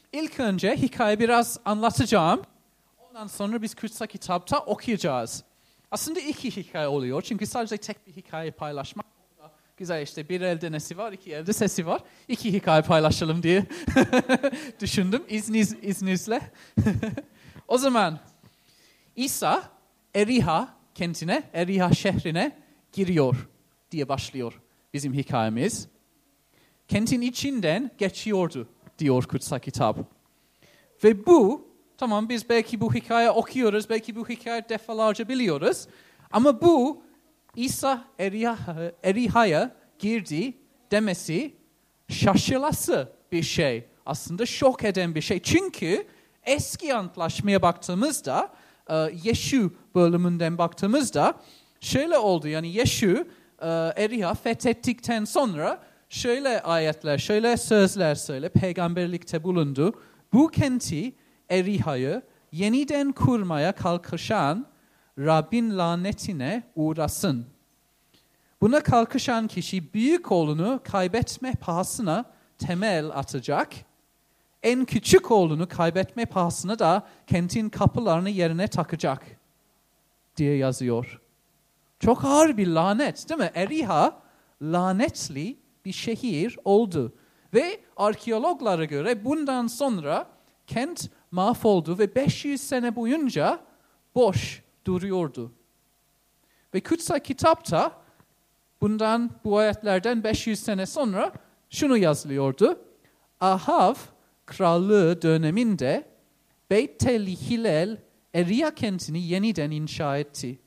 İlk önce hikaye biraz anlatacağım. Ondan sonra biz kutsal kitapta okuyacağız. Aslında iki hikaye oluyor. Çünkü sadece tek bir hikaye paylaşmak güzel işte. Bir elde nesi var, iki elde sesi var. İki hikaye paylaşalım diye düşündüm izninizle. O zaman İsa Eriha kentine, Eriha şehrine giriyor diye başlıyor bizim hikayemiz. Kentin içinden geçiyordu diyor kutsal kitap. Ve bu, tamam biz belki bu hikaye okuyoruz, belki bu hikaye defalarca biliyoruz. Ama bu İsa Eriha'ya girdi demesi şaşılası bir şey. Aslında şok eden bir şey. Çünkü eski antlaşmaya baktığımızda, Yeşu bölümünden baktığımızda şöyle oldu. Yani Yeşu Eriha fethettikten sonra şöyle ayetler, şöyle sözler söyle, peygamberlikte bulundu. Bu kenti Eriha'yı yeniden kurmaya kalkışan Rabbin lanetine uğrasın. Buna kalkışan kişi büyük oğlunu kaybetme pahasına temel atacak. En küçük oğlunu kaybetme pahasına da kentin kapılarını yerine takacak diye yazıyor. Çok ağır bir lanet değil mi? Eriha lanetli bir şehir oldu. Ve arkeologlara göre bundan sonra kent mahvoldu ve 500 sene boyunca boş duruyordu. Ve kutsal kitapta bu ayetlerden 500 sene sonra şunu yazılıyordu. Ahav krallığı döneminde Beyt-el Hilel Eriha kentini yeniden inşa etti.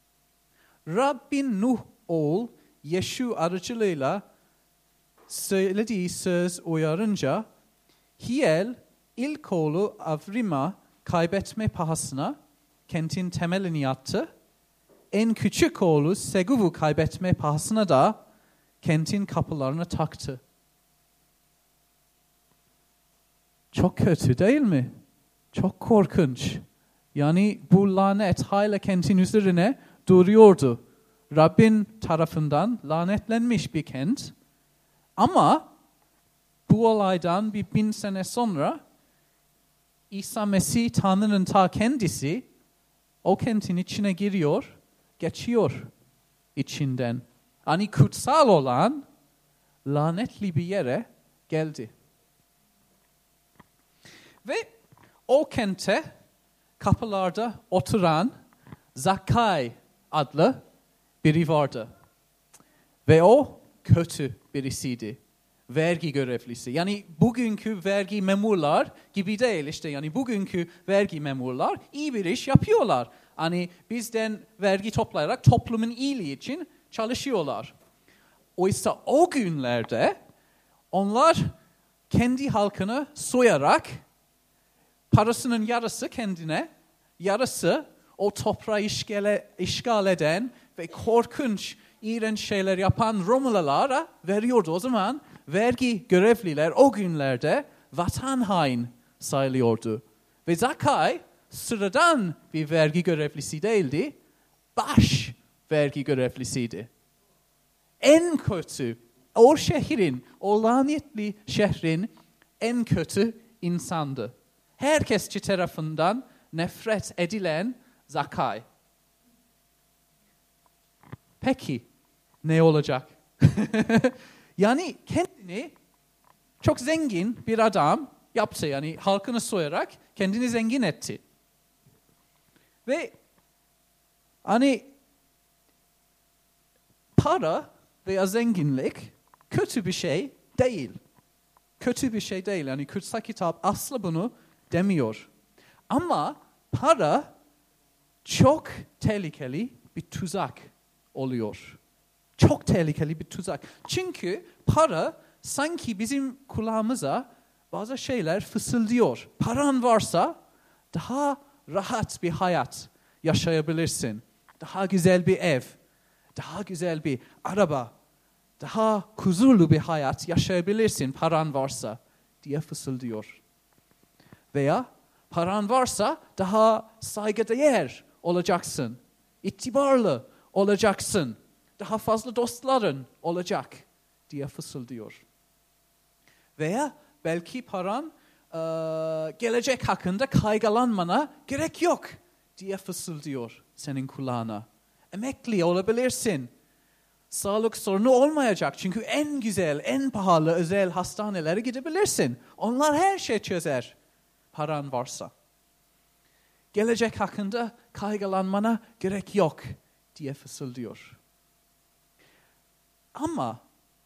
Rabbin Nuh oğul Yeşu aracılığıyla söylediği söz uyarınca Hiel ilk oğlu Avrim'a kaybetme pahasına kentin temelini attı. En küçük oğlu Seguv'u kaybetme pahasına da kentin kapılarını taktı. Çok kötü değil mi? Çok korkunç. Yani bu lanet hala kentin üzerine duruyordu. Rabbin tarafından lanetlenmiş bir kent. Ama bu olaydan 1000 sene sonra İsa Mesih Tanrı'nın ta kendisi o kentin içine giriyor, geçiyor içinden. Yani kutsal olan lanetli bir yere geldi. Ve o kente kapılarda oturan Zakkay adlı biri vardı. Ve o kötü birisiydi. Vergi görevlisi. Yani bugünkü vergi memurlar gibi değil işte. Yani bugünkü vergi memurlar iyi bir iş yapıyorlar. Hani bizden vergi toplayarak toplumun iyiliği için çalışıyorlar. Oysa o günlerde onlar kendi halkını soyarak parasının yarısı kendine, yarısı o toprağı işgal eden ve korkunç, iğrenç şeyler yapan Romalılara veriyordu. O zaman vergi görevliler o günlerde vatan hain sayılıyordu. Ve Zakkay sıradan bir vergi görevlisi değildi, baş vergi görevlisiydi. En kötü, o şehrin, o lanetli şehrin en kötü insandı. Herkes tarafından nefret edilen Zakkay. Peki ne olacak? Yani kendini çok zengin bir adam yaptı. Yani halkını soyarak kendini zengin etti. Ve hani para veya zenginlik kötü bir şey değil. Kötü bir şey değil. Yani kutsal kitap asla bunu demiyor. Ama para çok tehlikeli bir tuzak oluyor. Çok tehlikeli bir tuzak. Çünkü para sanki bizim kulağımıza bazı şeyler fısıldıyor. Paran varsa daha rahat bir hayat yaşayabilirsin. Daha güzel bir ev, daha güzel bir araba, daha huzurlu bir hayat yaşayabilirsin paran varsa diye fısıldıyor. Veya paran varsa daha saygıdeğer olacaksın, itibarlı olacaksın, daha fazla dostların olacak diye fısıldıyor. Veya belki paran gelecek hakkında kaygılanmana gerek yok diye fısıldıyor senin kulağına. Emekli olabilirsin. Sağlık sorunu olmayacak. Çünkü en güzel, en pahalı özel hastanelere gidebilirsin. Onlar her şeyi çözer. Paran varsa. Gelecek hakkında kaygılanmana gerek yok diye fısıldıyor. Ama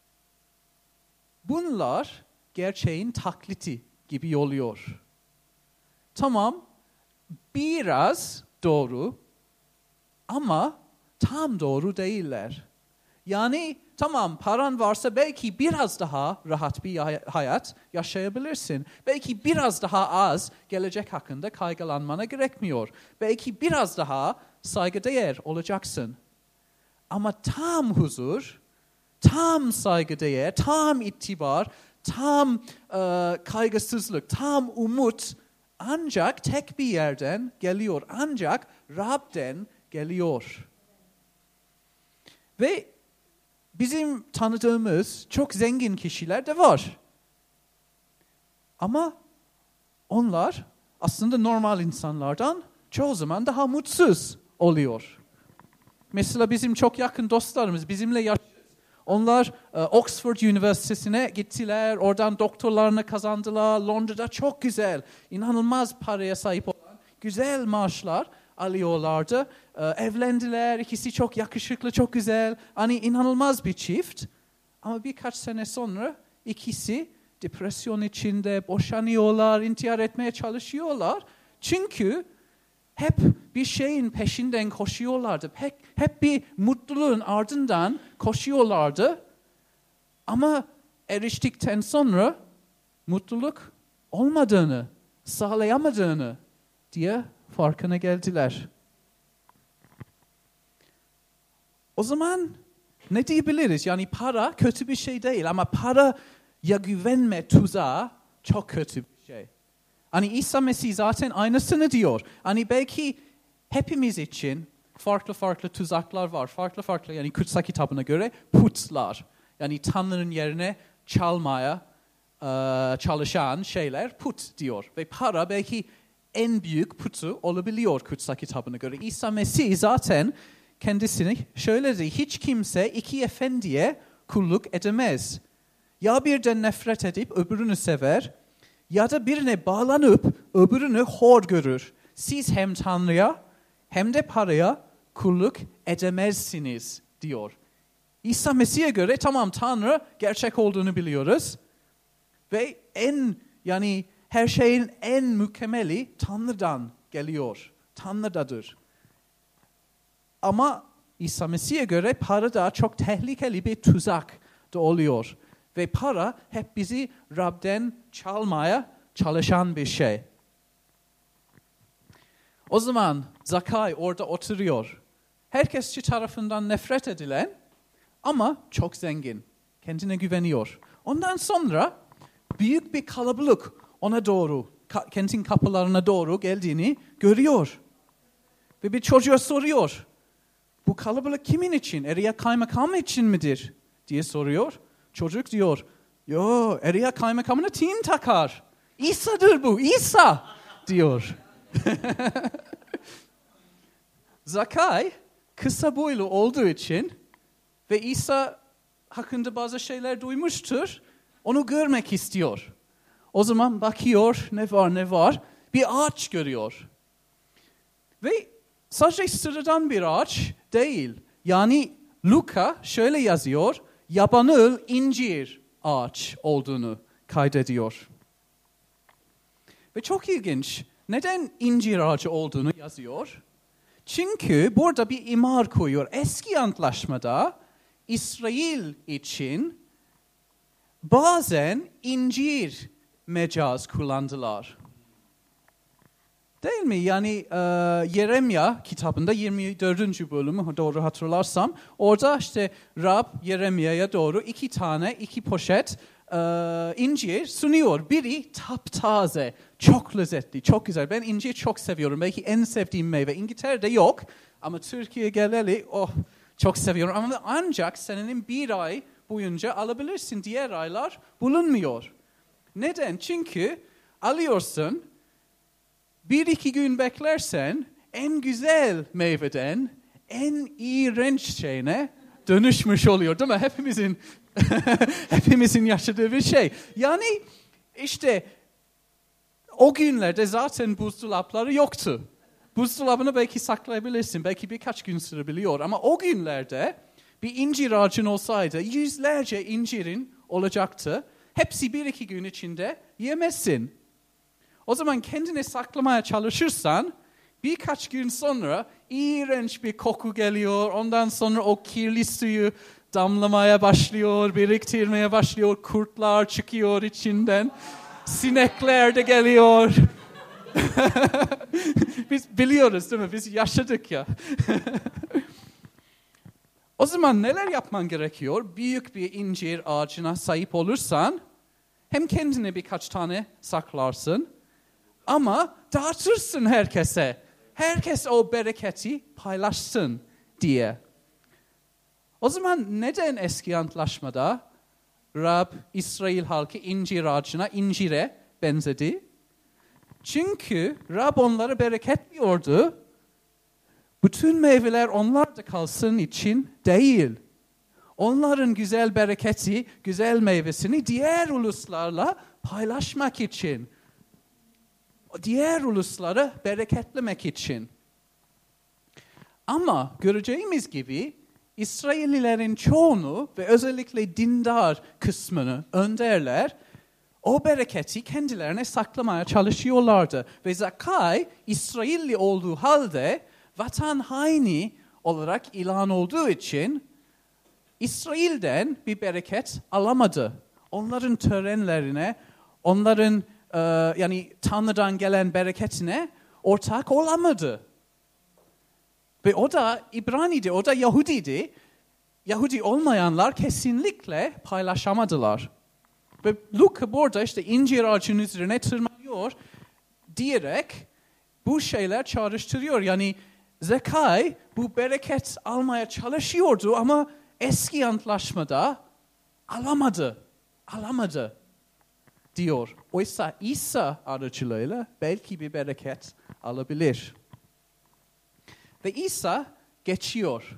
bunlar gerçeğin taklidi gibi oluyor. Tamam, biraz doğru ama tam doğru değiller. Yani tamam, paran varsa belki biraz daha rahat bir hayat yaşayabilirsin. Belki biraz daha az gelecek hakkında kaygılanmana gerekmiyor. Belki biraz daha saygıdeğer olacaksın. Ama tam huzur, tam saygıdeğer, tam itibar, tam kaygısızlık, tam umut ancak tek bir yerden geliyor. Ancak Rab'den geliyor. Ve bizim tanıdığımız çok zengin kişiler de var. Ama onlar aslında normal insanlardan çoğu zaman daha mutsuz oluyor. Mesela bizim çok yakın dostlarımız bizimle yaşıyor. Onlar Oxford Üniversitesi'ne gittiler, oradan doktorlarını kazandılar. Londra'da çok güzel, inanılmaz paraya sahip olan güzel maaşlar alıyorlardı. Evlendiler, ikisi çok yakışıklı, çok güzel. Hani inanılmaz bir çift. Ama birkaç sene sonra ikisi depresyon içinde boşanıyorlar, intihar etmeye çalışıyorlar. Çünkü hep bir şeyin peşinden koşuyorlardı. Hep bir mutluluğun ardından koşuyorlardı. Ama eriştikten sonra mutluluk olmadığını, sağlayamadığını diye farkına geldiler. O zaman ne diyebiliriz? Yani para kötü bir şey değil ama paraya güvenme tuzağı çok kötü bir şey. Hani İsa Mesih zaten aynısını diyor. Hani belki hepimiz için farklı tuzaklar var. Farklı yani kutsal kitabına göre putlar. Yani Tanrı'nın yerine çalmaya çalışan şeyler put diyor. Ve para belki en büyük putu olabiliyor kutsal kitabına göre. İsa Mesih zaten kendisini şöyle dedi. Hiç kimse iki efendiye kulluk edemez. Ya birden nefret edip öbürünü sever ya da birine bağlanıp öbürünü hor görür. Siz hem Tanrı'ya hem de paraya kulluk edemezsiniz diyor. İsa Mesih'e göre tamam Tanrı gerçek olduğunu biliyoruz. Ve her şeyin en mükemmeli Tanrı'dan geliyor. Tanrı'dadır. Ama İsa Mesih'e göre para da çok tehlikeli bir tuzak da oluyor. Ve para hep bizi Rab'den çalmaya çalışan bir şey. O zaman Zakai orada oturuyor. Herkes tarafından nefret edilen ama çok zengin. Kendine güveniyor. Ondan sonra büyük bir kalabalık ona doğru, kentin kapılarına doğru geldiğini görüyor. Ve bir çocuğa soruyor. Bu kalabalık kimin için? Eria kaymakamı için midir? Diye soruyor. Çocuk diyor, yo Eria kaymakamına tin takar. İsa'dır bu, İsa diyor. Zakai kısa boylu olduğu için ve İsa hakkında bazı şeyler duymuştur. Onu görmek istiyor. O zaman bakıyor ne var. Bir ağaç görüyor. Ve sadece sıradan bir ağaç değil. Yani Luka şöyle yazıyor. Yabanıl incir ağaç olduğunu kaydediyor. Ve çok ilginç. Neden incir ağacı olduğunu yazıyor? Çünkü burada bir imar koyuyor. Eski antlaşmada İsrail için bazen incir mecaz kullandılar. Değil mi? Yani Yeremya kitabında 24. bölümü doğru hatırlarsam orada işte Rab Yeremya'ya doğru iki poşet incir sunuyor. Biri taptaze, çok lezzetli, çok güzel. Ben incir çok seviyorum. Belki en sevdiğim meyve. İngiltere'de yok ama Türkiye'ye geleli çok seviyorum. Ama ancak senenin bir ay boyunca alabilirsin. Diğer aylar bulunmuyor. Neden? Çünkü alıyorsun 1-2 gün beklersen en güzel meyveden en iğrenç şeyine dönüşmüş oluyor, değil mi? Hepimizin yaşadığı bir şey. Yani işte o günlerde zaten buzdolapları yoktu. Buzdolabını belki saklayabilirsin, belki birkaç gün sürebiliyor. Ama o günlerde bir incir ağacın olsaydı yüzlerce incirin olacaktı. Hepsi 1-2 gün içinde yemezsin. O zaman kendini saklamaya çalışırsan birkaç gün sonra iğrenç bir koku geliyor. Ondan sonra o kirli suyu damlamaya başlıyor, biriktirmeye başlıyor. Kurtlar çıkıyor içinden. Sinekler de geliyor. Biz biliyoruz değil mi? Biz yaşadık ya. O zaman neler yapman gerekiyor? Büyük bir incir ağacına sahip olursan hem kendine birkaç tane saklarsın ama dağıtırsın herkese. Herkes o bereketi paylaşsın diye. O zaman neden eski antlaşmada Rab İsrail halkı incir ağacına, incire benzedi? Çünkü Rab onları bereketliyordu. Bütün meyveler onlarda kalsın için değil. Onların güzel bereketi, güzel meyvesini diğer uluslarla paylaşmak için. Diğer ulusları bereketlemek için. Ama göreceğimiz gibi İsraillilerin çoğunu ve özellikle dindar kısmını, önderler, o bereketi kendilerine saklamaya çalışıyorlardı. Ve Zakai İsrailli olduğu halde vatan haini olarak ilan olduğu için İsrail'den bir bereket alamadı. Onların törenlerine, onların yani Tanrı'dan gelen bereketine ortak olamadı. Ve o da İbrani'di, o da Yahudiydi. Yahudi olmayanlar kesinlikle paylaşamadılar. Ve Luka burada işte incir ağacının üzerine tırmanıyor diyerek bu şeyler çağrıştırıyor. Yani Zakai bu bereket almaya çalışıyordu ama eski antlaşmada alamadı diyor. Oysa İsa aracılığıyla belki bir bereket alabilir. Ve İsa geçiyor.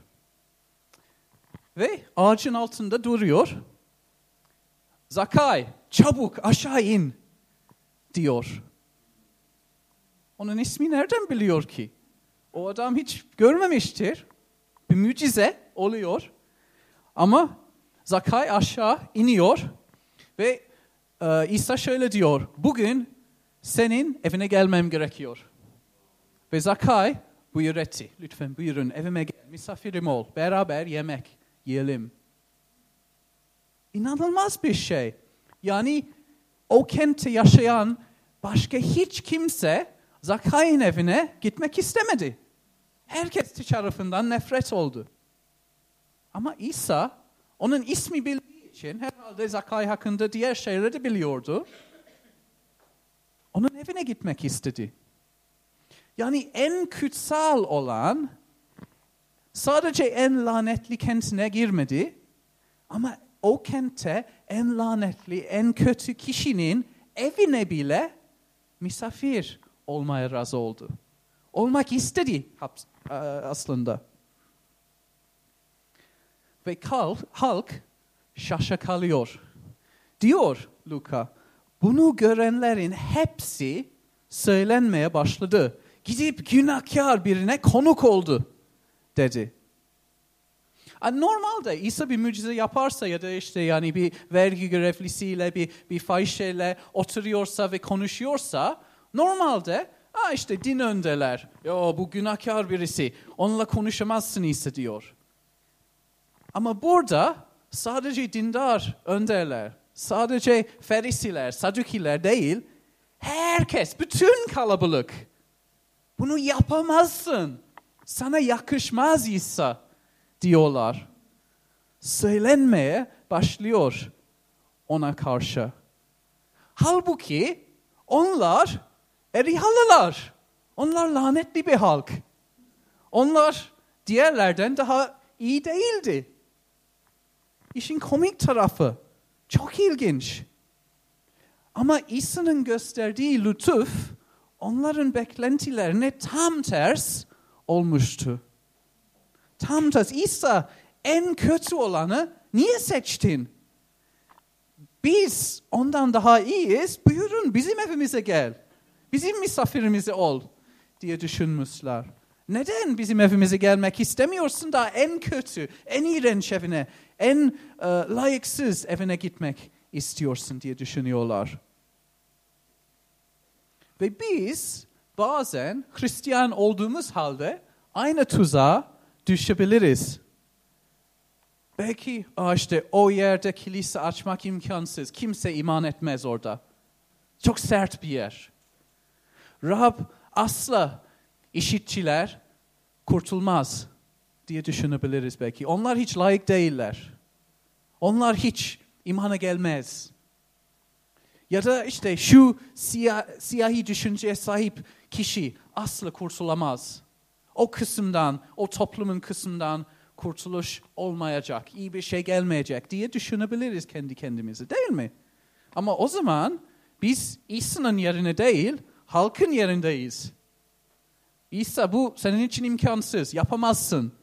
Ve ağacın altında duruyor. Zakai, çabuk aşağı in diyor. Onun ismi nereden biliyor ki? O adam hiç görmemiştir. Bir mucize oluyor. Ama Zakai aşağı iniyor ve İsa şöyle diyor. Bugün senin evine gelmem gerekiyor. Ve Zakai buyur etti. Lütfen buyurun evime gel. Misafirim ol. Beraber yemek yiyelim. İnanılmaz bir şey. Yani o kentte yaşayan başka hiç kimse Zakai'nin evine gitmek istemedi. Herkes tarafından nefret oldu. Ama İsa onun ismi bildiği için herhalde Zakai hakkında diğer şeyleri de biliyordu. Onun evine gitmek istedi. Yani en kutsal olan sadece en lanetli kentine girmedi ama o kentte en lanetli, en kötü kişinin evine bile misafir olmaya razı oldu. Olmak istedi aslında. Ve halk şaşa kalıyor. Diyor Luka, bunu görenlerin hepsi söylenmeye başladı. Gidip günahkar birine konuk oldu dedi. Normalde İsa bir mucize yaparsa ya da işte yani bir vergi görevlisiyle bir fahişeyle oturuyorsa ve konuşuyorsa normalde işte din önderler. Bu günahkar birisi. Onunla konuşamazsın İsa diyor. Ama burada sadece dindar önderler, sadece Ferisiler, Sadukiler değil, herkes, bütün kalabalık bunu yapamazsın. Sana yakışmaz İsa diyorlar. Söylenmeye başlıyor ona karşı. Halbuki onlar Erihalılar. Onlar lanetli bir halk. Onlar diğerlerden daha iyi değildi. İşin komik tarafı çok ilginç. Ama İsa'nın gösterdiği lütuf onların beklentilerine tam ters olmuştu. Tam ters. İsa en kötü olanı niye seçtin? Biz ondan daha iyiyiz. Buyurun bizim evimize gel. Bizim misafirimiz ol diye düşünmüşler. Neden bizim evimize gelmek istemiyorsun da en kötü, en iğrenç evine, en layıksız evine gitmek istiyorsun diye düşünüyorlar. Ve biz bazen Hristiyan olduğumuz halde aynı tuzağa düşebiliriz. Belki işte o yerde kilise açmak imkansız. Kimse iman etmez orada. Çok sert bir yer. Rab asla işitçiler kurtulmaz diye düşünebiliriz belki. Onlar hiç layık değiller. Onlar hiç imana gelmez. Ya da işte şu siyahi düşünceye sahip kişi asla kurtulamaz. O kısımdan, o toplumun kısmından kurtuluş olmayacak, iyi bir şey gelmeyecek diye düşünebiliriz kendi kendimize, değil mi? Ama o zaman biz İsa'nın yerine değil, halkın yerindeyiz. İsa bu senin için imkansız, yapamazsın.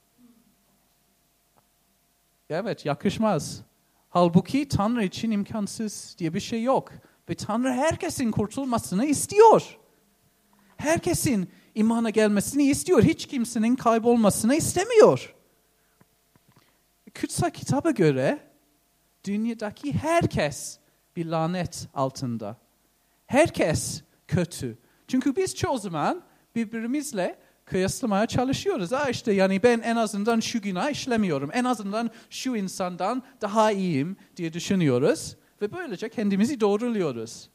Evet, yakışmaz. Halbuki Tanrı için imkansız diye bir şey yok. Ve Tanrı herkesin kurtulmasını istiyor. Herkesin imana gelmesini istiyor. Hiç kimsenin kaybolmasını istemiyor. Kutsal kitaba göre dünyadaki herkes bir lanet altında. Herkes kötü. Çünkü biz çoğu zaman birbirimizle kıyaslamaya çalışıyoruz. İşte yani ben en azından şu günah işlemiyorum. En azından şu insandan daha iyiyim diye düşünüyoruz. Ve böylece kendimizi doğruluyoruz.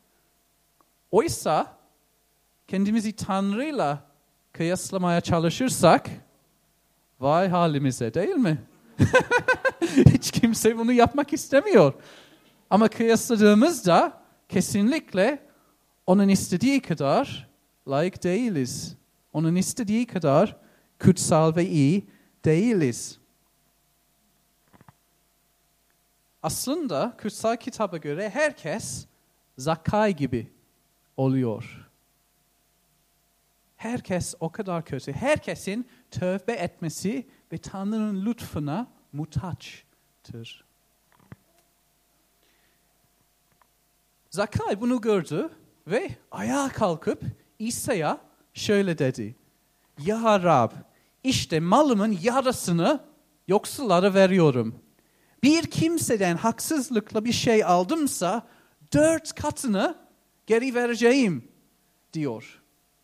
Oysa kendimizi Tanrı'yla kıyaslamaya çalışırsak vay halimize, değil mi? Hiç kimse bunu yapmak istemiyor. Ama kıyasladığımızda kesinlikle onun istediği kadar layık değiliz. Onun istediği kadar kutsal ve iyi değiliz. Aslında kutsal kitaba göre herkes Zakkay gibi oluyor. Herkes o kadar kötü. Herkesin tövbe etmesi ve Tanrı'nın lütfuna muhtaçtır. Zakkay bunu gördü ve ayağa kalkıp İsa'ya şöyle dedi. Ya Rab, işte malımın yarısını yoksullara veriyorum. Bir kimseden haksızlıkla bir şey aldımsa 4 katını geri vereceğim diyor.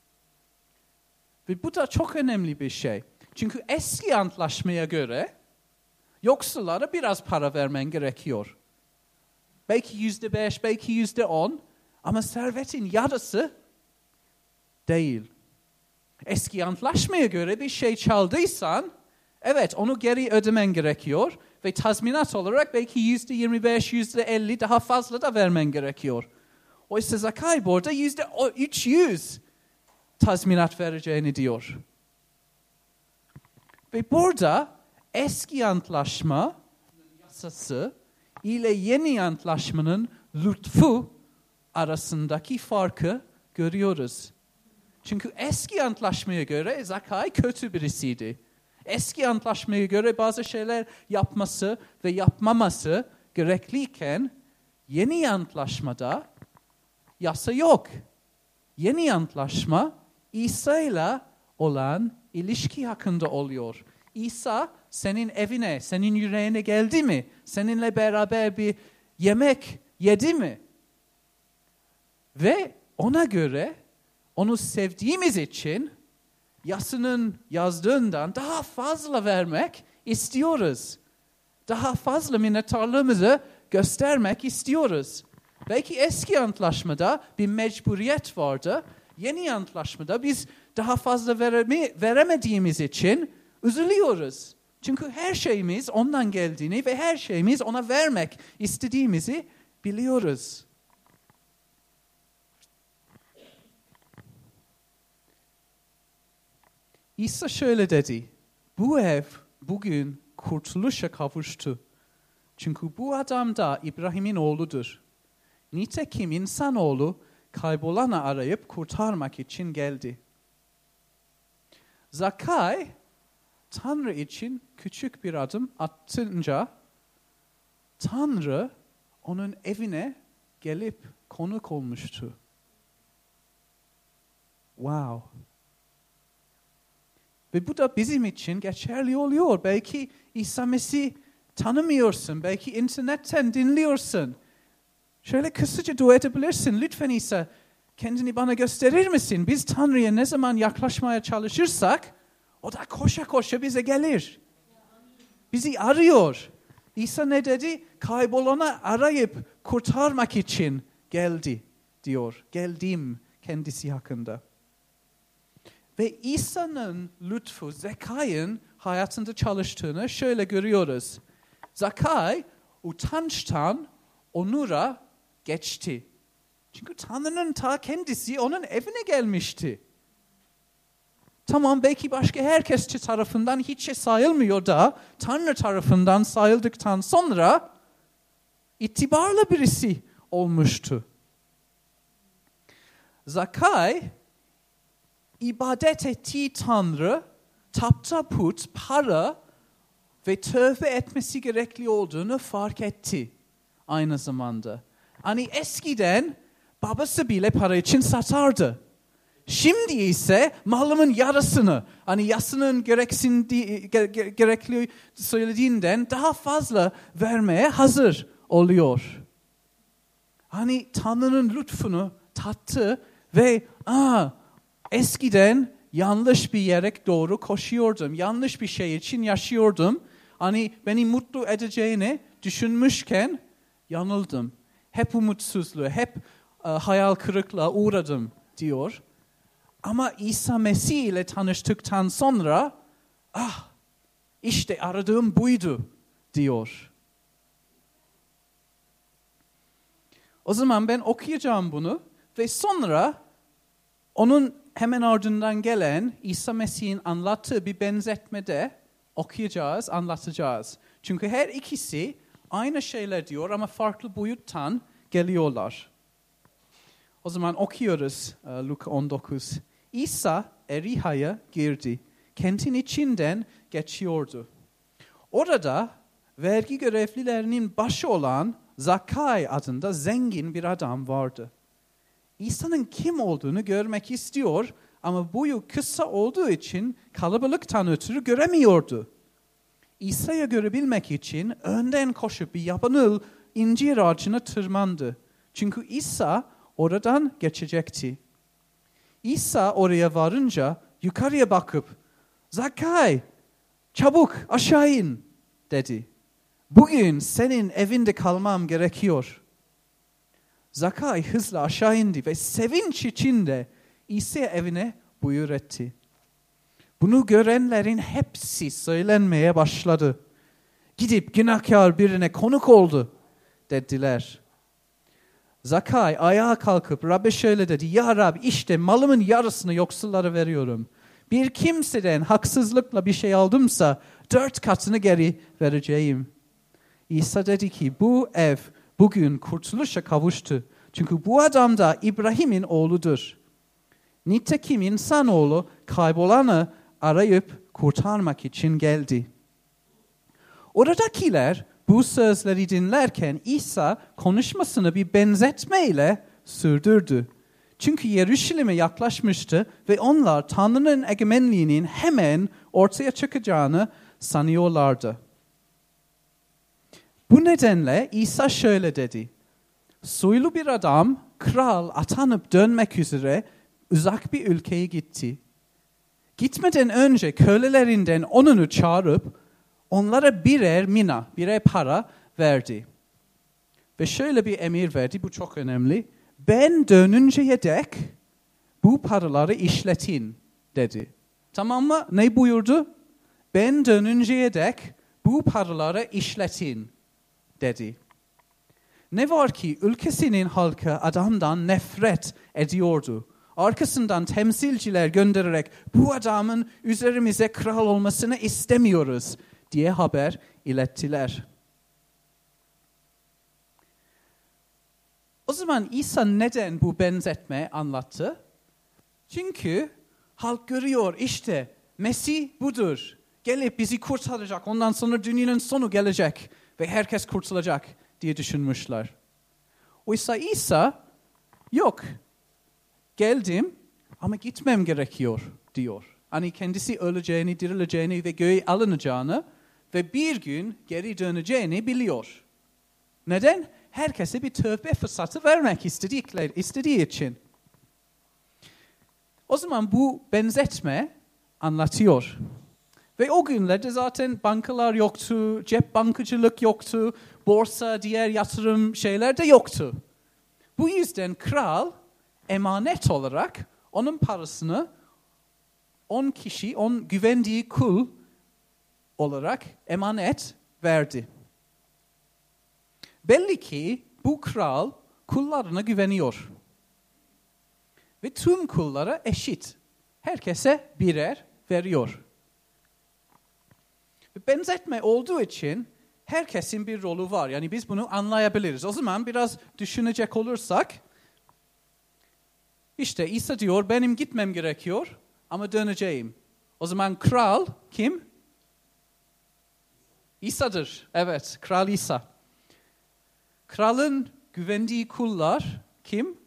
Ve bu da çok önemli bir şey. Çünkü eski antlaşmaya göre yoksullara biraz para vermen gerekiyor. Belki %5, belki %10 ama servetin yarısı değil. Eski antlaşmaya göre bir şey çaldıysan, evet onu geri ödemen gerekiyor ve tazminat olarak belki %25, %50 daha fazla da vermen gerekiyor. Oysa Zakkay burada %300 tazminat vereceğini diyor. Ve burada eski antlaşma yasası ile yeni antlaşmanın lütfu arasındaki farkı görüyoruz. Çünkü eski antlaşmaya göre Zakkay kötü birisiydi. Eski antlaşmaya göre bazı şeyler yapması ve yapmaması gerekliyken yeni antlaşmada yasa yok. Yeni antlaşma İsa ile olan ilişki hakkında oluyor. İsa senin evine, senin yüreğine geldi mi? Seninle beraber bir yemek yedi mi? Ve ona göre onu sevdiğimiz için yasının yazdığından daha fazla vermek istiyoruz. Daha fazla minnettarlığımızı göstermek istiyoruz. Belki eski antlaşmada bir mecburiyet vardı. Yeni antlaşmada biz daha fazla veremediğimiz için üzülüyoruz. Çünkü her şeyimiz ondan geldiğini ve her şeyimiz ona vermek istediğimizi biliyoruz. İsa şöyle dedi. Bu ev bugün kurtuluşa kavuştu. Çünkü bu adam da İbrahim'in oğludur. Nitekim insanoğlu kaybolanı arayıp kurtarmak için geldi. Zakai, Tanrı için küçük bir adım attınca, Tanrı onun evine gelip konuk olmuştu. Wow. Ve bu da bizim için geçerli oluyor. Belki İsa Mesih tanımıyorsun, belki internetten dinliyorsun. Şöyle kısaca dua edebilirsin. Lütfen İsa, kendini bana gösterir misin? Biz Tanrı'ya ne zaman yaklaşmaya çalışırsak, o da koşa koşa bize gelir. Bizi arıyor. İsa ne dedi? Kaybolanı arayıp kurtarmak için geldi diyor. Geldim kendisi hakkında. Ve İsa'nın lütfu Zakai'nin hayatında çalıştığını şöyle görüyoruz. Zakai utançtan onura geçti. Çünkü Tanrı'nın ta kendisi onun evine gelmişti. Tamam, belki başka herkes tarafından hiç sayılmıyor da Tanrı tarafından sayıldıktan sonra itibarlı birisi olmuştu. Zakai ibadet ettiği Tanrı, tapta put, para ve tövbe etmesi gerekli olduğunu fark etti aynı zamanda. Hani eskiden babası bile para için satardı. Şimdi ise malımın yarısını, hani yasının gerekli söylediğinden daha fazla vermeye hazır oluyor. Hani Tanrı'nın lütfunu tattı ve eskiden yanlış bir yere doğru koşuyordum. Yanlış bir şey için yaşıyordum. Hani beni mutlu edeceğini düşünmüşken yanıldım. Hep umutsuzluğa, hep hayal kırıklığına uğradım diyor. Ama İsa Mesih ile tanıştıktan sonra işte aradığım buydu diyor. O zaman ben okuyacağım bunu ve sonra onun hemen ardından gelen İsa Mesih'in anlattığı bir benzetmede okuyacağız, anlatacağız. Çünkü her ikisi aynı şeyler diyor ama farklı boyuttan geliyorlar. O zaman okuyoruz Luka 19. İsa Eriha'ya girdi. Kentin içinden geçiyordu. Orada vergi görevlilerinin başı olan Zakai adında zengin bir adam vardı. İsa'nın kim olduğunu görmek istiyor ama boyu kısa olduğu için kalabalıktan ötürü göremiyordu. İsa'ya görebilmek için önden koşup bir yabanıl incir ağacına tırmandı. Çünkü İsa oradan geçecekti. İsa oraya varınca yukarıya bakıp "Zakai, çabuk aşağı in," dedi. "Bugün senin evinde kalmam gerekiyor." Zakai hızla aşağı indi ve sevinç içinde İsa evine buyur etti. Bunu görenlerin hepsi söylenmeye başladı. "Gidip günahkar birine konuk oldu," dediler. Zakai ayağa kalkıp Rab'be şöyle dedi: "Ya Rab, işte malımın yarısını yoksullara veriyorum. Bir kimseden haksızlıkla bir şey aldımsa 4 katını geri vereceğim." İsa dedi ki, "Bu ev bugün kurtuluşa kavuştu. Çünkü bu adam da İbrahim'in oğludur. Nitekim insanoğlu kaybolanı arayıp kurtarmak için geldi." Oradakiler bu sözleri dinlerken İsa konuşmasını bir benzetmeyle sürdürdü. Çünkü Yeruşalim'e yaklaşmıştı ve onlar Tanrı'nın egemenliğinin hemen ortaya çıkacağını sanıyorlardı. Bu nedenle İsa şöyle dedi: "Soylu bir adam kral atanıp dönmek üzere uzak bir ülkeye gitti. Gitmeden önce kölelerinden onunu çağırıp onlara birer para verdi. Ve şöyle bir emir verdi, bu çok önemli. Ben dönünceye dek bu paraları işletin," dedi. Tamam mı? Ne buyurdu? Ben dönünceye dek bu paraları işletin, dedi. Ne var ki ülkesinin halkı adamdan nefret ediyordu. Arkasından temsilciler göndererek "Bu adamın üzerimize kral olmasını istemiyoruz," diye haber ilettiler. O zaman İsa neden bu benzetme anlattı? Çünkü halk görüyor, işte Mesih budur. Gelip bizi kurtaracak, ondan sonra dünyanın sonu gelecek ve herkes kurtulacak diye düşünmüşler. Oysa İsa, yok, geldim ama gitmem gerekiyor diyor. Hani kendisi öleceğini, dirileceğini ve göğe alınacağını ve bir gün geri döneceğini biliyor. Neden? Herkese bir tövbe fırsatı vermek istediği için. O zaman bu benzetme anlatıyor. Ve o günlerde zaten bankalar yoktu, cep bankacılık yoktu, borsa, diğer yatırım şeyler de yoktu. Bu yüzden kral emanet olarak onun parasını 10 kişi, 10 güvendiği kul olarak emanet verdi. Belli ki bu kral kullarına güveniyor. Ve tüm kullara eşit. Herkese birer veriyor. Benzetme olduğu için herkesin bir rolü var. Yani biz bunu anlayabiliriz. O zaman biraz düşünecek olursak, işte İsa diyor benim gitmem gerekiyor ama döneceğim. O zaman kral kim? İsa'dır. Evet, Kral İsa. Kralın güvendiği kullar kim?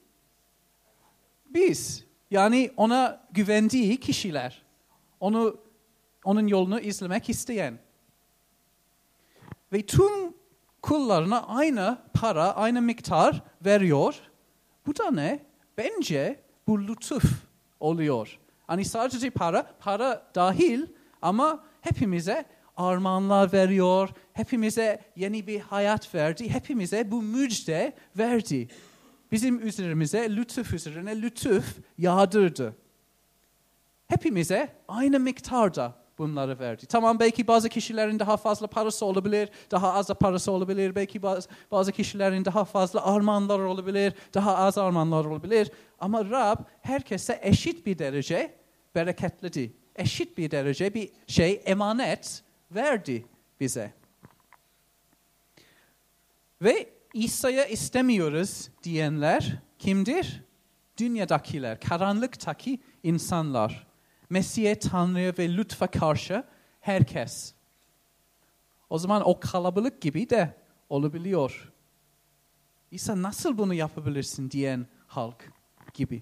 Biz. Yani ona güvendiği kişiler. Onun yolunu izlemek isteyen. Ve tüm kullarına aynı para, aynı miktar veriyor. Bu da ne? Bence bu lütuf oluyor. Hani sadece para dahil ama hepimize armağanlar veriyor. Hepimize yeni bir hayat verdi. Hepimize bu müjde verdi. Bizim üzerimize lütuf üzerine lütuf yağdırdı. Hepimize aynı miktarda bunları verdi. Tamam, belki bazı kişilerin daha fazla parası olabilir, daha az parası olabilir. Belki bazı kişilerin daha fazla armağanlar olabilir, daha az armağanlar olabilir. Ama Rab herkese eşit bir derece bereketledi. Eşit bir derece bir emanet verdi bize. Ve İsa'ya istemiyoruz diyenler kimdir? Dünyadakiler, karanlıktaki insanlar. Mesih'e, Tanrı'ya ve lütfa karşı herkes. O zaman o kalabalık gibi de olabiliyor. İsa nasıl bunu yapabilirsin diyen halk gibi.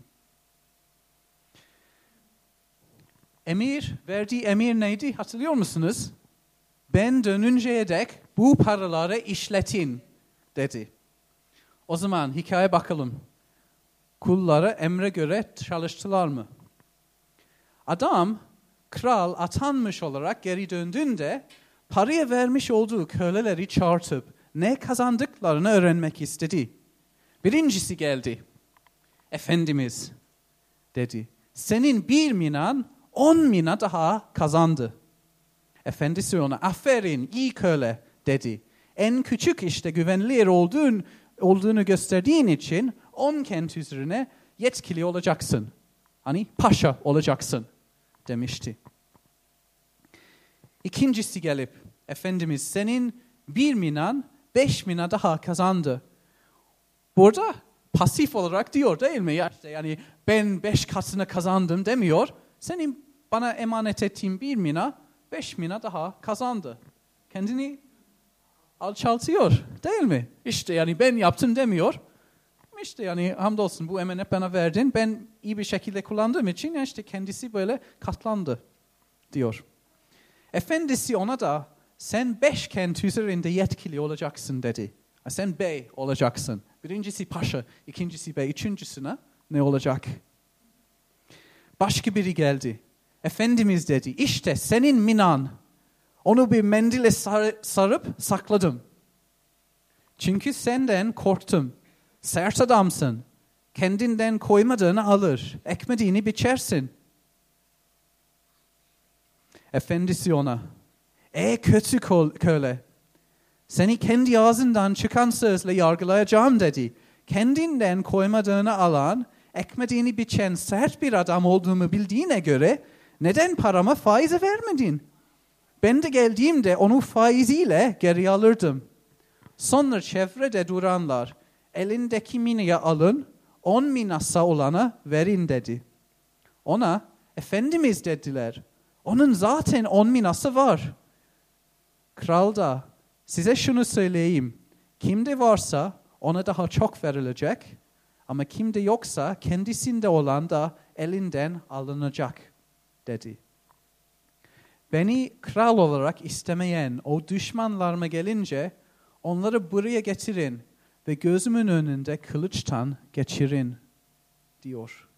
Verdiği emir neydi? Hatırlıyor musunuz? Ben dönünceye dek bu paraları işletin dedi. O zaman hikaye bakalım. Kulları emre göre çalıştılar mı? Adam, kral atanmış olarak geri döndüğünde paraya vermiş olduğu köleleri çağırtıp ne kazandıklarını öğrenmek istedi. Birincisi geldi. Efendimiz dedi. Senin 1 minan 10 mina daha kazandı. Efendisi ona aferin iyi köle dedi. En küçük işte güvenilir olduğunu gösterdiğin için 10 kent üzerine yetkili olacaksın. Hani paşa olacaksın demişti. İkincisi gelip Efendimiz senin 1 minan 5 mina daha kazandı. Burada pasif olarak diyor değil mi? Yani ben 5 katını kazandım demiyor. Senin bana emanet ettiğin 1 mina 5 mina daha kazandı. Kendini alçaltıyor değil mi? İşte yani ben yaptım demiyor. İşte yani hamdolsun bu emanet bana verdin. Ben iyi bir şekilde kullandığım için işte kendisi böyle katlandı diyor. Efendisi ona da sen 5 kent üzerinde yetkili olacaksın dedi. Sen bey olacaksın. Birincisi paşa, ikincisi bey, üçüncüsüne ne olacak? Başka biri geldi. Efendimiz dedi işte senin minan. Onu bir mendile sarıp sakladım. Çünkü senden korktum. Sert adamsın. Kendinden koymadığını alır. Ekmediğini biçersin. Efendisi ona, kötü köle. Seni kendi ağzından çıkan sözle yargılayacağım dedi. Kendinden koymadığını alan, ekmediğini biçen sert bir adam olduğumu bildiğine göre neden parama faiz vermedin? Ben de geldiğimde onu faiziyle geri alırdım. Sonra çevrede duranlar, elindeki minayı alın, 10 minası olana verin dedi. Ona, Efendimiz dediler, onun zaten 10 minası var. Kral da, size şunu söyleyeyim, kimde varsa ona daha çok verilecek, ama kimde yoksa kendisinde olan da elinden alınacak dedi. Beni kral olarak istemeyen o düşmanlarıma gelince onları buraya getirin ve gözümün önünde kılıçtan geçirin diyor.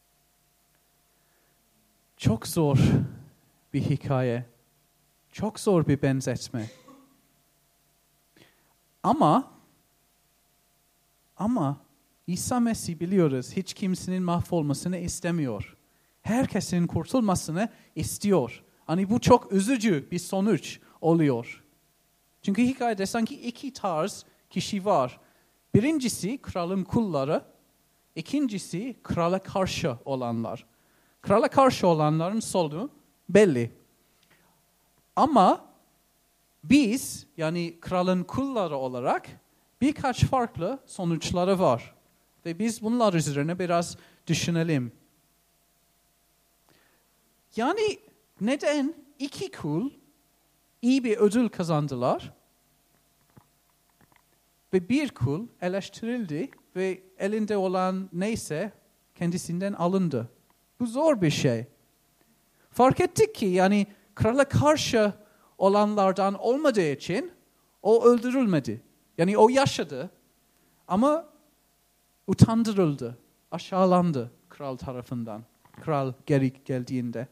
Çok zor bir hikaye. Çok zor bir benzetme. Ama İsa Mesih biliyoruz hiç kimsenin mahvolmasını istemiyor. Herkesin kurtulmasını istiyor. Hani bu çok üzücü bir sonuç oluyor. Çünkü hikayede sanki iki tarz kişi var. Birincisi kralın kulları, ikincisi krala karşı olanlar. Krala karşı olanların sonu belli. Ama biz yani kralın kulları olarak birkaç farklı sonuçları var. Ve biz bunlar üzerine biraz düşünelim. Yani neden iki kul iyi bir ödül kazandılar ve bir kul eleştirildi ve elinde olan neyse kendisinden alındı? Bu zor bir şey. Fark ettik ki yani krala karşı olanlardan olmadığı için o öldürülmedi. Yani o yaşadı ama utandırıldı, aşağılandı kral tarafından. Kral geri geldiğinde.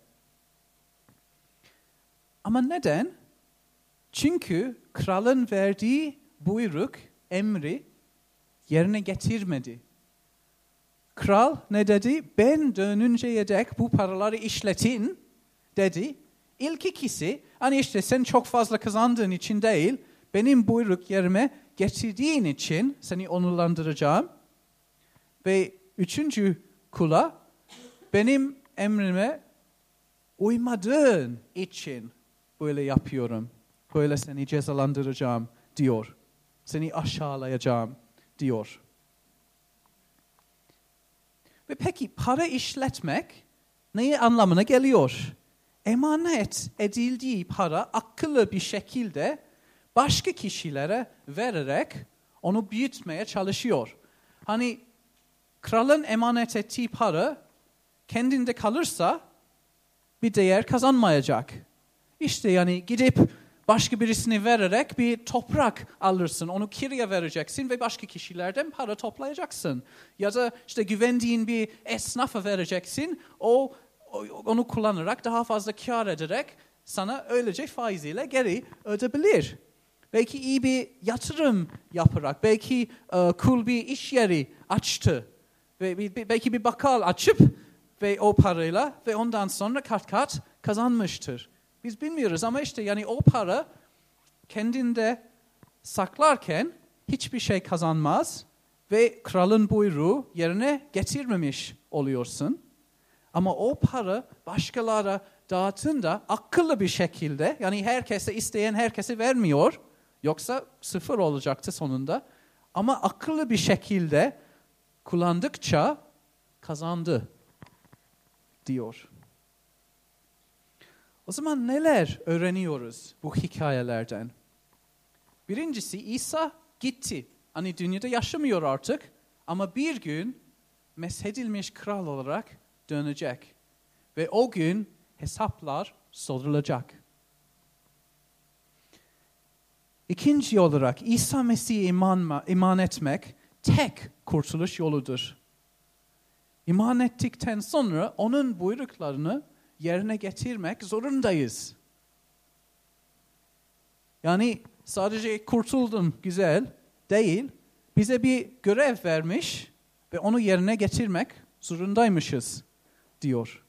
Ama neden? Çünkü kralın verdiği buyruk, emri yerine getirmedi. Kral ne dedi? Ben dönünceye dek bu paraları işletin dedi. İlk ikisi, hani işte sen çok fazla kazandığın için değil, benim buyruk yerime getirdiğin için seni onurlandıracağım. Ve üçüncü kula, benim emrime uymadığın için böyle yapıyorum. Böyle seni cezalandıracağım diyor. Seni aşağılayacağım diyor. Ve peki para işletmek ne anlamına geliyor? Emanet edildiği para akıllı bir şekilde başka kişilere vererek onu büyütmeye çalışıyor. Hani kralın emanet ettiği para kendinde kalırsa bir değer kazanmayacak. İşte yani gidip başka birisine vererek bir toprak alırsın. Onu kiraya vereceksin ve başka kişilerden para toplayacaksın. Ya da işte güvendiğin bir esnafa vereceksin. Onu kullanarak daha fazla kâr ederek sana öylece faiziyle geri ödebilir. Belki iyi bir yatırım yaparak, belki kul bir iş yeri açtı. Ve belki bir bakkal açıp ve o parayla ve ondan sonra kat kat kazanmıştır. Biz bilmiyoruz ama işte yani o para kendinde saklarken hiçbir şey kazanmaz ve kralın buyruğu yerine getirmemiş oluyorsun. Ama o para başkalara dağıtında akıllı bir şekilde, yani herkese isteyen herkese vermiyor, yoksa sıfır olacaktı sonunda. Ama akıllı bir şekilde kullandıkça kazandı diyor. O zaman neler öğreniyoruz bu hikayelerden? Birincisi İsa gitti. Hani dünyada yaşamıyor artık ama bir gün meshedilmiş kral olarak dönecek. Ve o gün hesaplar sorulacak. İkinci olarak İsa Mesih'e iman etmek tek kurtuluş yoludur. İman ettikten sonra onun buyruklarını yerine getirmek zorundayız. Yani sadece kurtuldum güzel değil, bize bir görev vermiş ve onu yerine getirmek zorundaymışız diyor.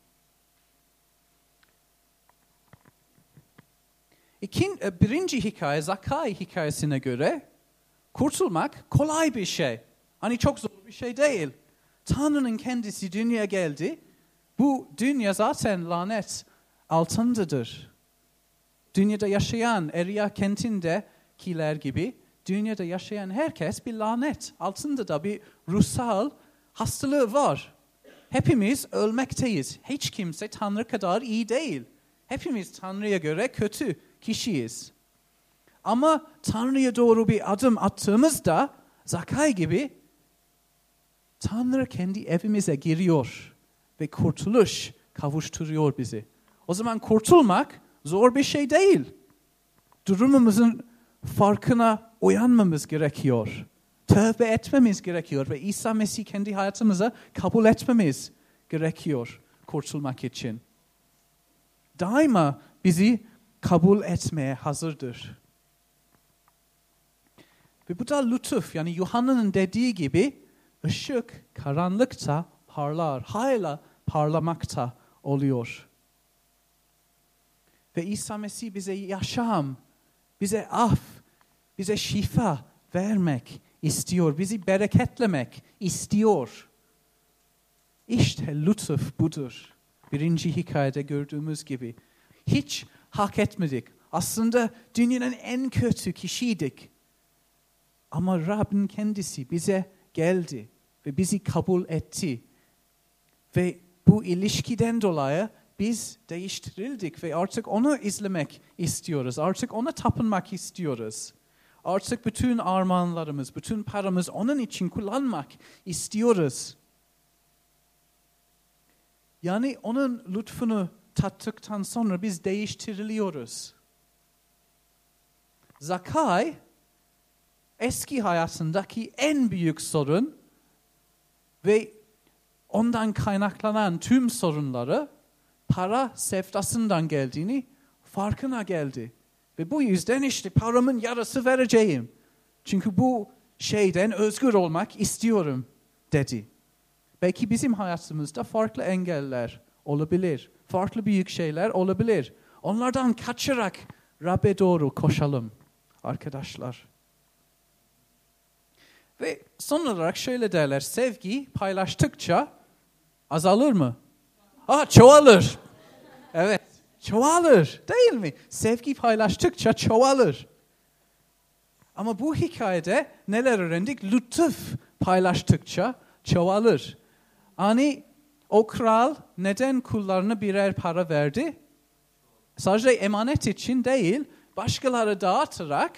Birinci hikaye, Zakkai hikayesine göre kurtulmak kolay bir şey. Hani çok zor bir şey değil. Tanrı'nın kendisi dünyaya geldi. Bu dünya zaten lanet altındadır. Dünyada yaşayan Eria kentindekiler gibi dünyada yaşayan herkes bir lanet. Altında da bir ruhsal hastalığı var. Hepimiz ölmekteyiz. Hiç kimse Tanrı kadar iyi değil. Hepimiz Tanrı'ya göre kötü kişiyiz. Ama Tanrı'ya doğru bir adım attığımızda Zakai gibi Tanrı kendi evimize giriyor ve kurtuluş kavuşturuyor bizi. O zaman kurtulmak zor bir şey değil. Durumumuzun farkına uyanmamız gerekiyor. Tövbe etmemiz gerekiyor ve İsa Mesih kendi hayatımıza kabul etmemiz gerekiyor kurtulmak için. Daima bizi kabul etmeye hazırdır. Ve bu da lütuf, yani Yuhanna'nın dediği gibi ışık karanlıkta parlar, hala parlamakta oluyor. Ve İsa Mesih bize yaşam, bize af, bize şifa vermek istiyor. Bizi bereketlemek istiyor. İşte lütuf budur. Birinci hikayede gördüğümüz gibi. Hiç hak etmedik. Aslında dünyanın en kötü kişiydik. Ama Rabbin kendisi bize geldi ve bizi kabul etti. Ve bu ilişkiden dolayı biz değiştirildik ve artık onu izlemek istiyoruz. Artık ona tapınmak istiyoruz. Artık bütün armağanlarımız, bütün paramız onun için kullanmak istiyoruz. Yani onun lütfunu tattıktan sonra biz değiştiriliyoruz. Zakai eski hayatındaki en büyük sorun ve ondan kaynaklanan tüm sorunları para sevdasından geldiğini farkına geldi. Ve bu yüzden işte paramın yarısı vereceğim. Çünkü bu şeyden özgür olmak istiyorum dedi. Belki bizim hayatımızda farklı engeller olabilir. Farklı büyük şeyler olabilir. Onlardan kaçarak Rab'be doğru koşalım arkadaşlar. Ve son olarak şöyle derler, sevgi paylaştıkça azalır mı? Çoğalır. Evet, çoğalır değil mi? Sevgi paylaştıkça çoğalır. Ama bu hikayede neler öğrendik? Lütuf paylaştıkça çoğalır. Hani o kral neden kullarına birer para verdi? Sadece emanet için değil, başkaları dağıtarak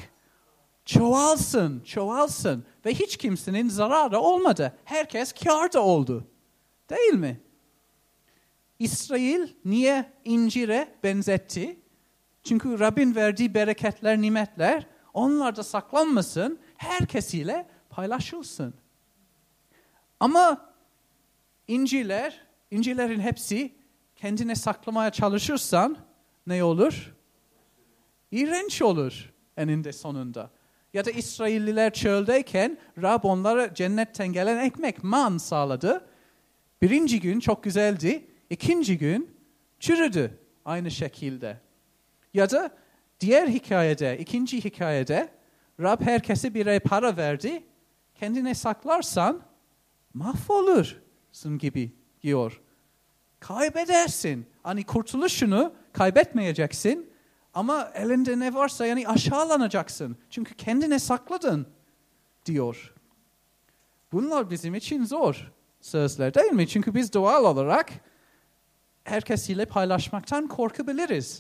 çoğalsın ve hiç kimsenin zararı olmadı. Herkes kârda oldu. Değil mi? İsrail niye incire benzetti? Çünkü Rabbin verdiği bereketler, nimetler onlarda saklanmasın, herkesiyle paylaşılsın. Ama incilerin hepsi kendine saklamaya çalışırsan ne olur? İğrenç olur eninde sonunda. Ya da İsrailliler çöldeyken Rab onlara cennetten gelen ekmek, man sağladı. Birinci gün çok güzeldi. İkinci gün çürüdü aynı şekilde. Ya da diğer hikayede, ikinci hikayede Rab herkese birer para verdi. Kendine saklarsan mahvolursun gibi diyor. Kaybedersin. Hani kurtuluşunu kaybetmeyeceksin. Ama elinde ne varsa yani aşağılanacaksın. Çünkü kendine sakladın diyor. Bunlar bizim için zor sözler değil mi? Çünkü biz doğal olarak herkesiyle paylaşmaktan korkabiliriz.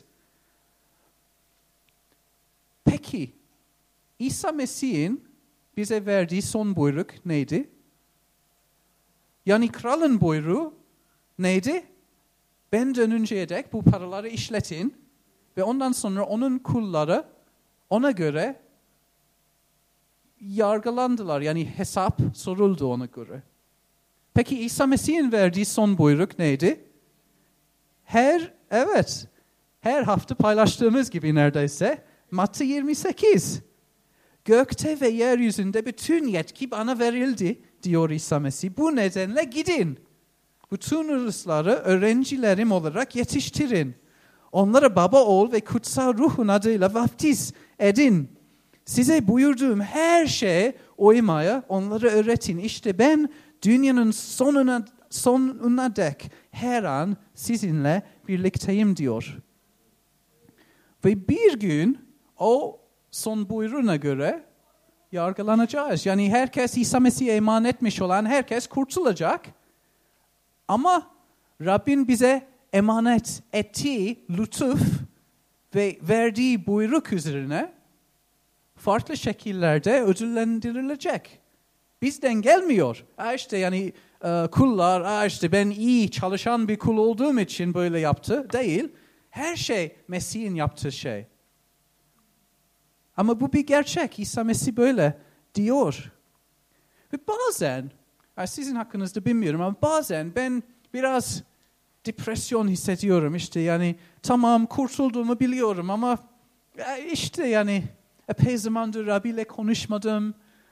Peki, İsa Mesih'in bize verdiği son buyruk neydi? Yani kralın buyruğu neydi? Ben dönünceye dek bu paraları işletin ve ondan sonra onun kulları ona göre yargılandılar. Yani hesap soruldu ona göre. Peki İsa Mesih'in verdiği son buyruk neydi? Her hafta paylaştığımız gibi neredeyse Matta 28. Gökte ve yeryüzünde bütün yetki bana verildi diyor İsa Mesih. Bu nedenle gidin. Bütün ulusları öğrencilerim olarak yetiştirin. Onlara baba, oğul ve kutsal ruhun adıyla vaftiz edin. Size buyurduğum her şeye uymaya onları öğretin. İşte ben dünyanın sonuna dek her an sizinle birlikteyim diyor. Ve bir gün o son buyruğuna göre yargılanacağız. Yani herkes İsa Mesih'e emanet etmiş olan herkes kurtulacak. Ama Rabbin bize emanet ettiği lütuf ve verdiği buyruk üzerine farklı şekillerde ödüllendirilecek. Bizden gelmiyor. İşte yani kullar, işte ben iyi çalışan bir kul olduğum için böyle yaptı. Değil. Her şey Mesih'in yaptığı şey. Ama bu bir gerçek. İsa Mesih böyle diyor. Ve bazen, sizin hakkınızda bilmiyorum ama bazen ben biraz depresyon hissediyorum. İşte yani tamam kurtulduğumu biliyorum ama işte yani epey zamandır Rabbi ile konuşmadım.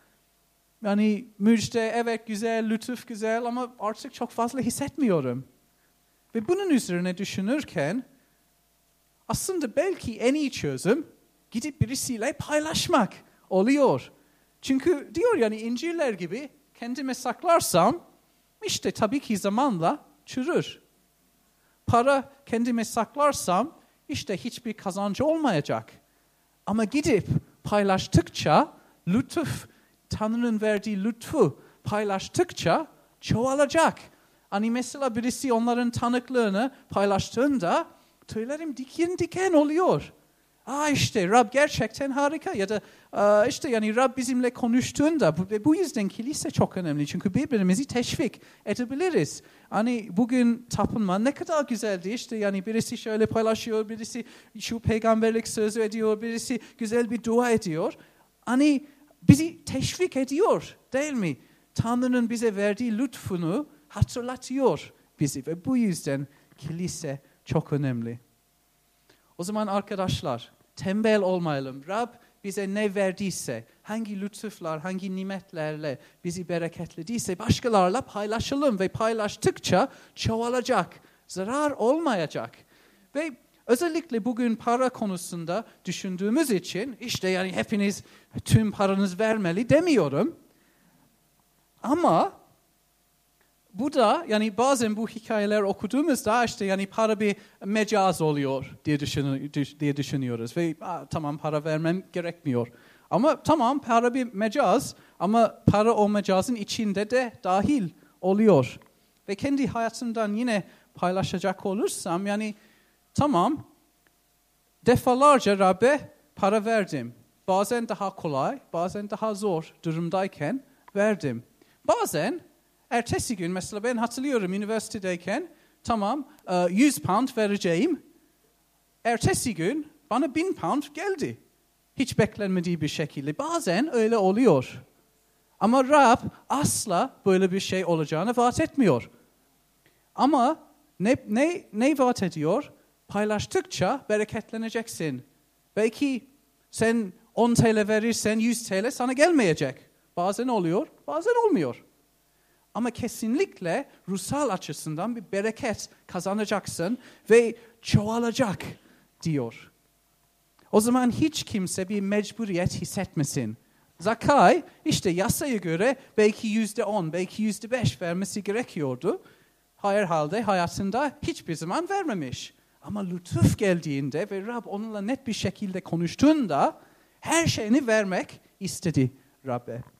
Yani müjde evet güzel, lütuf güzel ama artık çok fazla hissetmiyorum. Ve bunun üzerine düşünürken aslında belki en iyi çözüm gidip birisiyle paylaşmak oluyor. Çünkü diyor yani İncil'ler gibi kendime saklarsam işte tabii ki zamanla çürür. Para kendime saklarsam işte hiçbir kazancı olmayacak. Ama gidip paylaştıkça lütuf, Tanrı'nın verdiği lütfu paylaştıkça çoğalacak. Hani mesela birisi onların tanıklığını paylaştığında tüylerim diken diken oluyor. İşte Rab gerçekten harika ya da işte yani Rab bizimle konuştuğunda bu yüzden kilise çok önemli. Çünkü birbirimizi teşvik edebiliriz. Hani bugün tapınma ne kadar güzeldi işte yani birisi şöyle paylaşıyor, birisi şu peygamberlik sözü ediyor, birisi güzel bir dua ediyor. Hani bizi teşvik ediyor değil mi? Tanrı'nın bize verdiği lütfunu hatırlatıyor bizi ve bu yüzden kilise çok önemli. O zaman arkadaşlar tembel olmayalım. Rab bize ne verdiyse, hangi lütuflar, hangi nimetlerle bizi bereketlediyse başkalarıyla paylaşalım ve paylaştıkça çoğalacak, zarar olmayacak. Ve özellikle bugün para konusunda düşündüğümüz için işte yani hepiniz tüm paranız vermeli demiyorum. Ama bu da yani bazen bu hikayeler okuduğumuzda işte yani para bir mecaz oluyor diye düşünüyoruz. Ve tamam para vermem gerekmiyor. Ama tamam para bir mecaz ama para o mecazın içinde de dahil oluyor. Ve kendi hayatımdan yine paylaşacak olursam yani tamam defalarca Rab'be para verdim. Bazen daha kolay, bazen daha zor durumdayken verdim. Bazen ertesi gün mesela ben hatırlıyorum üniversitedeyken tamam 100 pound vereceğim. Ertesi gün bana 1000 pound geldi. Hiç beklenmediği bir şekilde. Bazen öyle oluyor. Ama Rab asla böyle bir şey olacağını vaat etmiyor. Ama ne vaat ediyor? Paylaştıkça bereketleneceksin. Belki sen 10 TL verirsen 100 TL sana gelmeyecek. Bazen oluyor, bazen olmuyor. Ama kesinlikle ruhsal açısından bir bereket kazanacaksın ve çoğalacak diyor. O zaman hiç kimse bir mecburiyet hissetmesin. Zakkai işte yasaya göre belki %10, belki %5 vermesi gerekiyordu. Herhalde hayatında hiçbir zaman vermemiş. Ama lütuf geldiğinde ve Rab onunla net bir şekilde konuştuğunda her şeyini vermek istedi Rab'be.